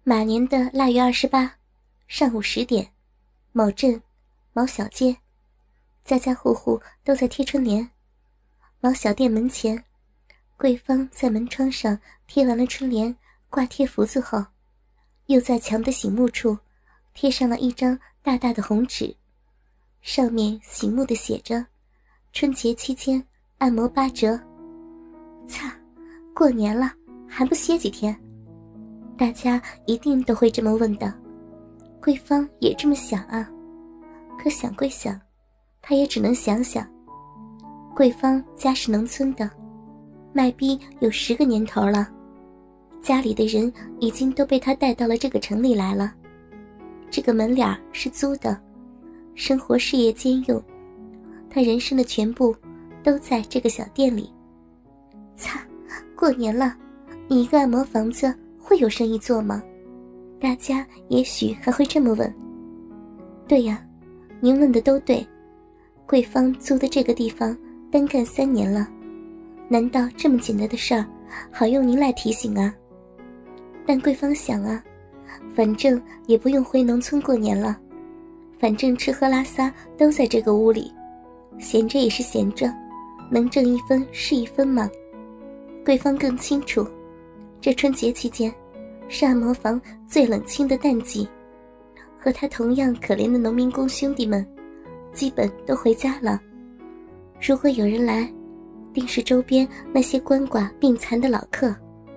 马年的腊月28上午10点，某镇某小街，家家户户都在贴春联。某小店门前，桂芳在门窗上贴完了春联，挂贴福字后，又在墙的醒目处贴上了一张大大的红纸，上面醒目地写着春节期间按摩8折。擦，过年了还不歇几天？大家一定都会这么问的，桂芳也这么想啊。可想归想，她也只能想想。桂芳家是农村的，卖逼有10个年头了，家里的人已经都被她带到了这个城里来了。这个门脸是租的，生活事业兼用，她人生的全部都在这个小店里。擦，过年了，你一个按摩房子会有生意做吗？大家也许还会这么问。对呀，您问的都对，桂芳租的这个地方单干3年了，难道这么简单的事儿好用您来提醒啊？但桂芳想啊，反正也不用回农村过年了，反正吃喝拉撒都在这个屋里，闲着也是闲着，能挣1分是1分嘛。桂芳更清楚，这春节期间是按摩房最冷清的淡季，和他同样可怜的农民工兄弟们基本都回家了。如果有人来，定是周边那些鳏寡病残的老客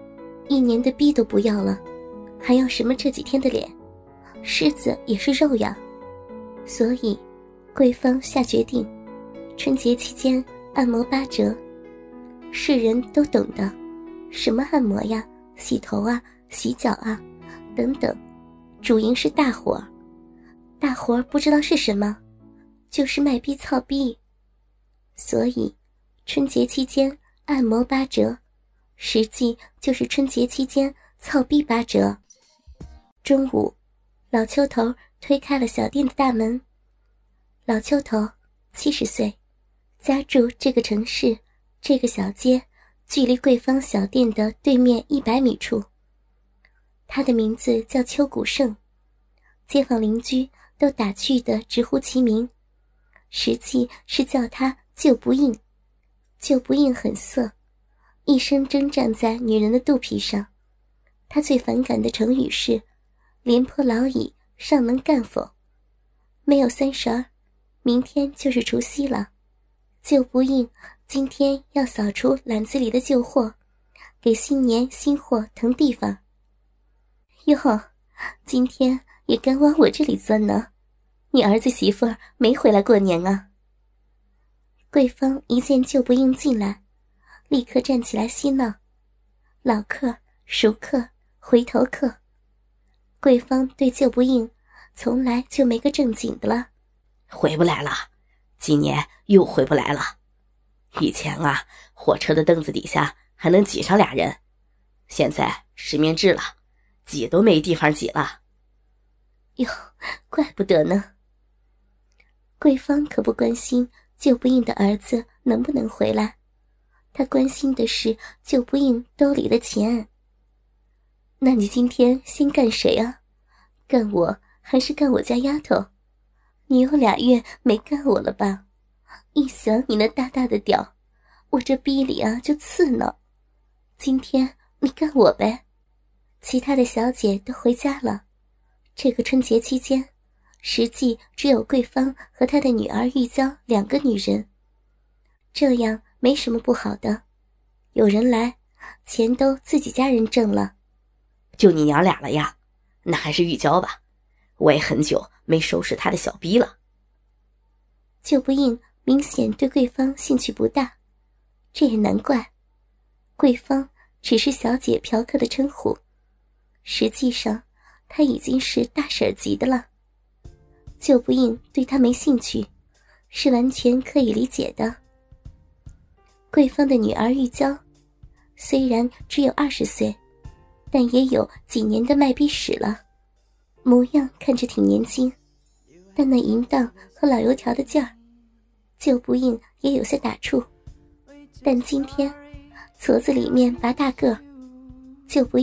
，1年的逼都不要了，还要什么这几天的脸？虱子也是肉呀。所以桂芳下决定，春节期间按摩8折。世人都懂的，什么按摩呀，洗头啊，洗脚啊等等，主营是大活。大活不知道是什么，就是卖逼操逼。所以春节期间按摩8折，实际就是春节期间操逼8折。中午，老邱头推开了小店的大门。老邱头70岁，家住这个城市这个小街，距离桂芳小店的对面100米处。他的名字叫邱古胜，街坊邻居都打趣地直呼其名，实际是叫他舅不应。舅不应很色，一生征战在女人的肚皮上。他最反感的成语是廉颇老矣，尚能干否。没有30，明天就是除夕了。舅不应今天要扫除篮子里的旧货，给新年新货腾地方。哟，今天也敢往我这里钻呢？你儿子媳妇儿没回来过年啊？桂芳一见舅不应进来，立刻站起来嬉闹。老客、熟客、回头客，桂芳对舅不应从来就没个正经的了。 回不来了，今年又回不来了。以前啊，火车的凳子底下还能挤上俩人，现在实名制了，挤都没地方挤了。 哟，怪不得呢。桂芳可不关心舅不应的儿子能不能回来，她关心的是舅不应兜里的钱。那你今天先干谁啊？干我还是干我家丫头？你有2月没干我了吧？一想你那大大的屌，我这逼里啊就刺挠。今天你干我呗。其他的小姐都回家了，这个春节期间实际只有桂芳和她的女儿玉娇2个女人，这样没什么不好的。有人来，钱都自己家人挣了。 就你娘俩了呀？那还是玉娇吧，我也很久没收拾她的小逼了。 舅不应明显对桂芳兴趣不大，这也难怪。桂芳只是小姐嫖客的称呼，实际上她已经是大婶级的了。舅不应对她没兴趣，是完全可以理解的。桂芳的女儿玉娇虽然只有20岁，但也有几年的卖逼史了，模样看着挺年轻，但那淫荡和老油条的劲儿，舅不应也有些打怵。但今天矬子里面拔大个，舅不应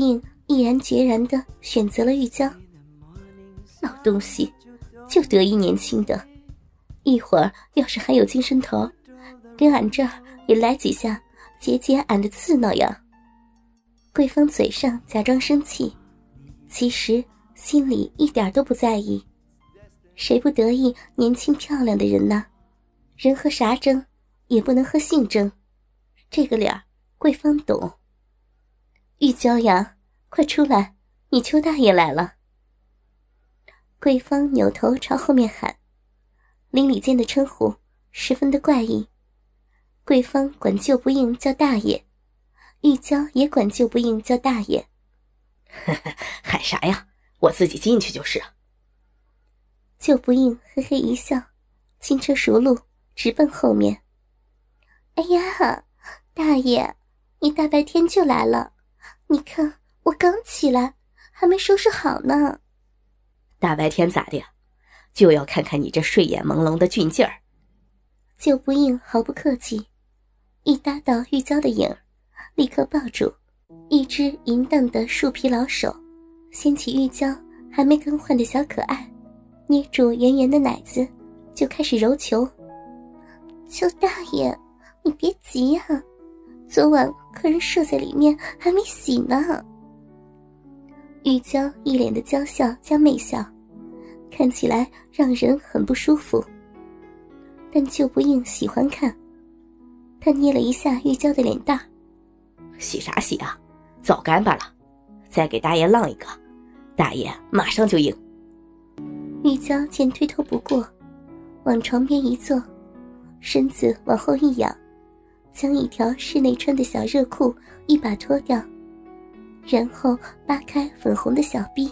毅然决然地选择了玉娇。老东西，就得意年轻的，一会儿要是还有精神头，跟俺这儿也来几下解解俺的刺挠呀。桂芳嘴上假装生气，其实心里一点都不在意。谁不得意年轻漂亮的人呢？人和啥争，也不能和性争。这个脸桂芳懂。玉娇呀，快出来，你邱大爷来了。桂芳扭头朝后面喊，邻里间的称呼十分的怪异。桂芳管救不应叫大爷，玉娇也管救不应叫大爷。 喊啥呀？我自己进去就是。 救不应嘿嘿一笑，轻车熟路直奔后面。哎呀，大爷，你大白天就来了，你看我刚起来还没收拾好呢。 大白天咋的呀？就要看看你这睡眼朦胧的俊劲儿。 救不应毫不客气，一搭到玉娇的影，立刻抱住，一只淫荡的树皮老手掀起玉娇还没更换的小可爱，捏住圆圆的奶子就开始揉球。邱大爷，你别急呀，昨晚客人射在里面还没洗呢。玉娇一脸的娇笑加媚笑，看起来让人很不舒服，但救不应喜欢看。他捏了一下玉娇的脸蛋。 洗啥洗啊，早干巴了，再给大爷浪一个，大爷马上就硬。 玉娇见推脱不过，往床边一坐，身子往后一仰，将一条室内穿的小热裤一把脱掉，然后扒开粉红的小臂。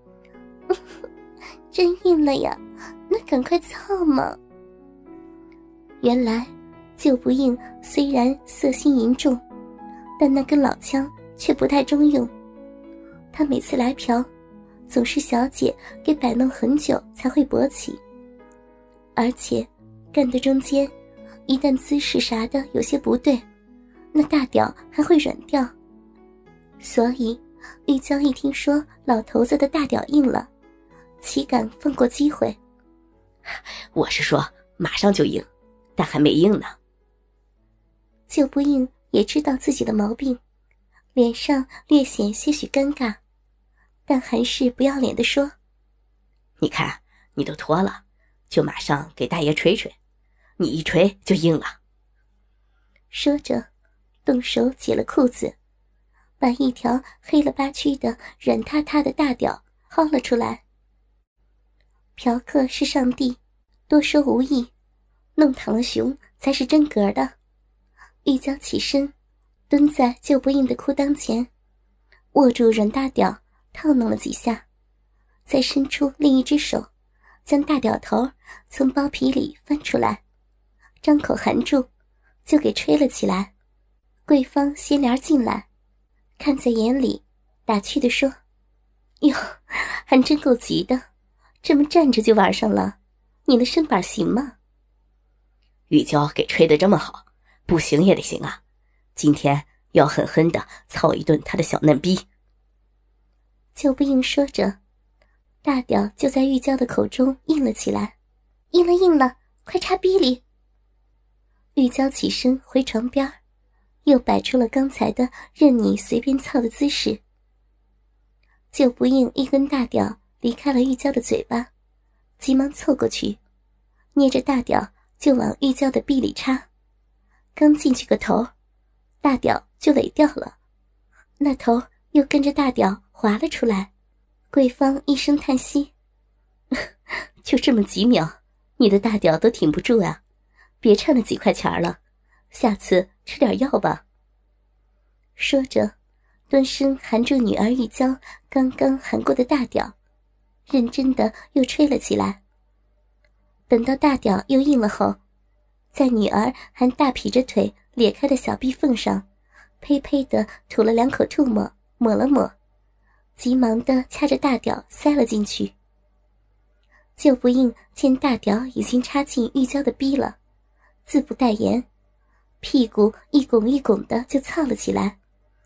真硬了呀，那赶快操嘛。原来救不应虽然色心淫重，但那根老枪却不太中用。他每次来嫖，总是小姐给摆弄很久才会勃起，而且干的中间一旦姿势啥的有些不对，那大屌还会软掉。所以玉娇一听说老头子的大屌硬了，岂敢放过机会。 我是说马上就硬，但还没硬呢。 救不应也知道自己的毛病，脸上略显些许尴尬，但还是不要脸地说， 你看你都脱了，就马上给大爷吹吹，你一吹就硬了。 说着动手解了裤子，把一条黑了吧曲的软塌塌的大屌薅了出来。嫖客是上帝，多说无益，弄躺了熊才是真格的。玉娇起身蹲在救不应的裤裆前，握住软大屌套弄了几下，再伸出另一只手将大屌头从包皮里翻出来，张口含住就给吹了起来。桂芳掀帘进来，看在眼里，打趣地说，哟，还真够急的，这么站着就玩上了，你的身板行吗？ 玉娇给吹得这么好，不行也得行啊，今天要狠狠地操一顿他的小嫩逼。 救不应说着，大屌就在玉娇的口中硬了起来。硬了硬了，快插逼里。玉娇起身回床边，又摆出了刚才的任你随便操的姿势。救不应一根大屌离开了玉娇的嘴巴，急忙凑过去，捏着大屌就往玉娇的逼里插。刚进去个头，大屌就尾掉了，那头又跟着大屌滑了出来。桂芳一声叹息，就这么几秒，你的大屌都挺不住啊，别差那几块钱了，下次吃点药吧。说着蹲身含住女儿玉娇刚刚含过的大屌，认真的又吹了起来。等到大屌又硬了后，在女儿还大劈着腿裂开的小臂缝上呸呸地吐了2口唾沫，抹了抹，急忙地掐着大屌塞了进去。救不应见大屌已经插进玉娇的逼了，自不待言，屁股一拱一拱的就操了起来，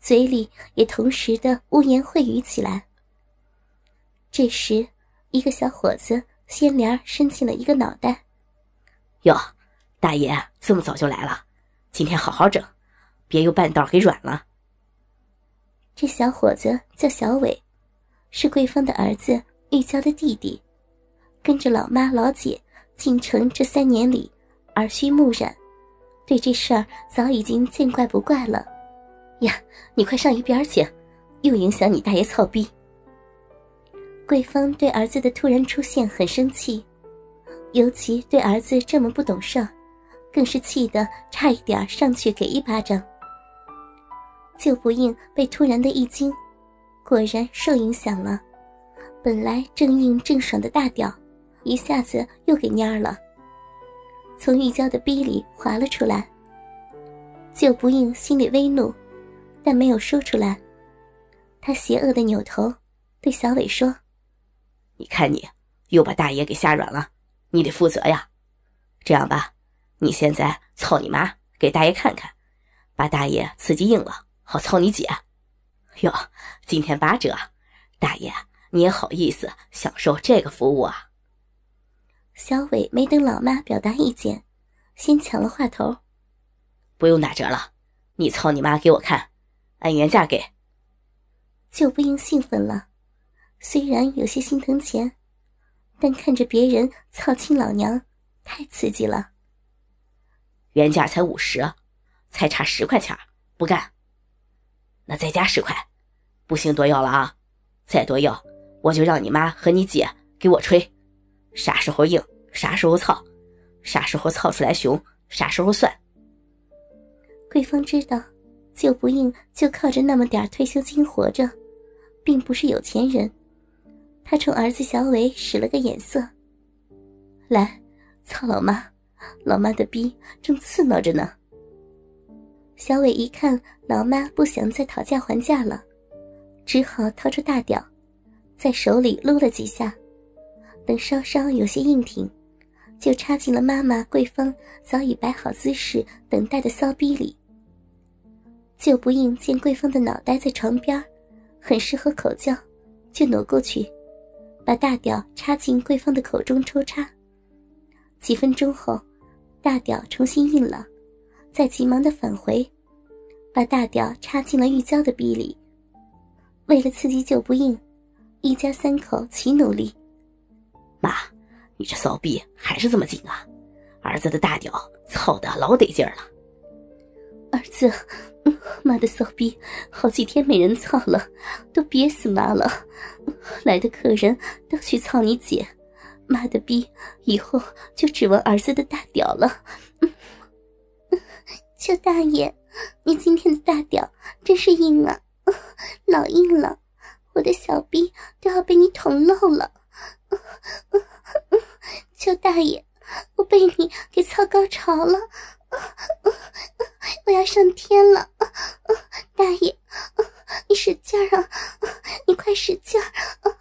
嘴里也同时的污言秽语起来。这时，一个小伙子掀帘伸进了一个脑袋。 哟，大爷这么早就来了，今天好好整，别又半道给软了。 这小伙子叫小伟，是桂芳的儿子玉娇的弟弟，跟着老妈老姐进城这3年里耳濡目染，对这事儿早已经见怪不怪了。 呀，你快上一边去，又影响你大爷操逼。 桂芳对儿子的突然出现很生气，尤其对儿子这么不懂事儿，更是气得差一点上去给一巴掌。救不应被突然的一惊，果然受影响了，本来正硬正爽的大屌一下子又给蔫了，从玉娇的逼里滑了出来。救不应心里微怒，但没有说出来。他邪恶的扭头对小伟说： 你看你又把大爷给吓软了，你得负责呀。这样吧，你现在操你妈给大爷看看，把大爷刺激硬了好操你姐。哟，今天8折，大爷你也好意思享受这个服务啊。 小伟没等老妈表达意见，先抢了话头： 不用打折了，你操你妈给我看，按原价给。 救不应兴奋了，虽然有些心疼钱，但看着别人操亲老娘太刺激了。 原价才50，才差10块钱，不干。那再加10块，不行多要了啊，再多要我就让你妈和你姐给我吹，啥时候硬啥时候操，啥时候操出来熊啥时候算。 桂芳知道救不应就靠着那么点退休金活着，并不是有钱人，他冲儿子小伟使了个眼色：来，操老妈，老妈的逼正刺挠着呢。小伟一看老妈不想再讨价还价了，只好掏出大屌，在手里撸了几下，等稍稍有些硬挺，就插进了妈妈桂芳早已摆好姿势等待的骚逼里。救不应见桂芳的脑袋在床边，很适合口交，就挪过去，把大屌插进桂芳的口中抽插。几分钟后，大屌重新硬了，再急忙地返回，把大屌插进了玉娇的逼里。为了刺激救不应，一家3口齐努力。 妈，你这骚逼还是这么紧啊，儿子的大屌操得老得劲儿了。 儿子，妈的骚逼好几天没人操了，都憋死妈了，来的客人都去操你姐，妈的逼以后就指望儿子的大屌了。邱大爷，你今天的大屌真是硬啊，老硬了，我的小逼都要被你捅漏了。邱大爷，我被你给操高潮了，我要上天了，大爷，你使劲啊，你快使劲儿。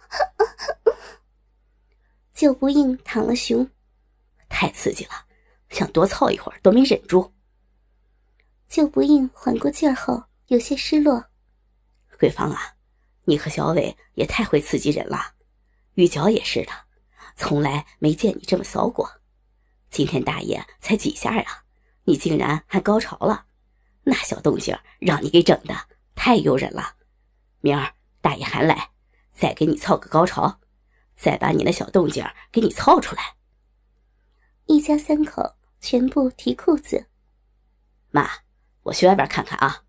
救不应躺了熊， 太刺激了，想多操一会儿都没忍住。 救不应缓过劲儿后有些失落。 桂芳啊，你和小伟也太会刺激人了，玉娇也是的，从来没见你这么骚过。今天大爷才几下啊，你竟然还高潮了，那小动静让你给整的太诱人了。明儿大爷还来，再给你操个高潮，再把你那小动静给你操出来。 一家3口全部提裤子。 妈，我去外边看看啊。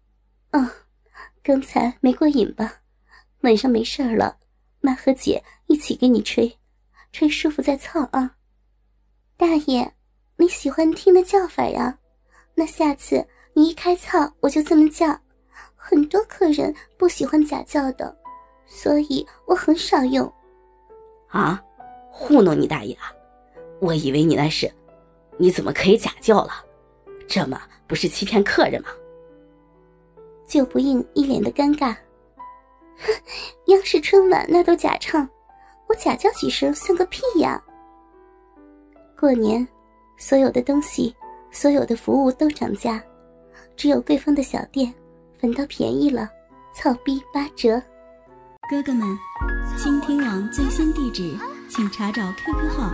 刚才没过瘾吧？晚上没事了，妈和姐一起给你吹，吹舒服再操啊。大爷，你喜欢听的叫法呀？那下次你一开操我就这么叫，很多客人不喜欢假叫的，所以我很少用。 啊，糊弄你大爷啊！我以为你那是，你怎么可以假叫了？这么不是欺骗客人吗？ 救不应一脸的尴尬。央视春晚那都假唱，我假叫几声算个屁呀！过年，所有的东西，所有的服务都涨价，只有桂芳的小店反倒便宜了，草逼8折。 哥哥们，倾听网最新地址，请查找 QQ 号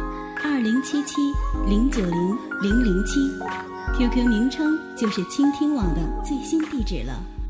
2077090007，QQ 名称就是倾听网的最新地址了。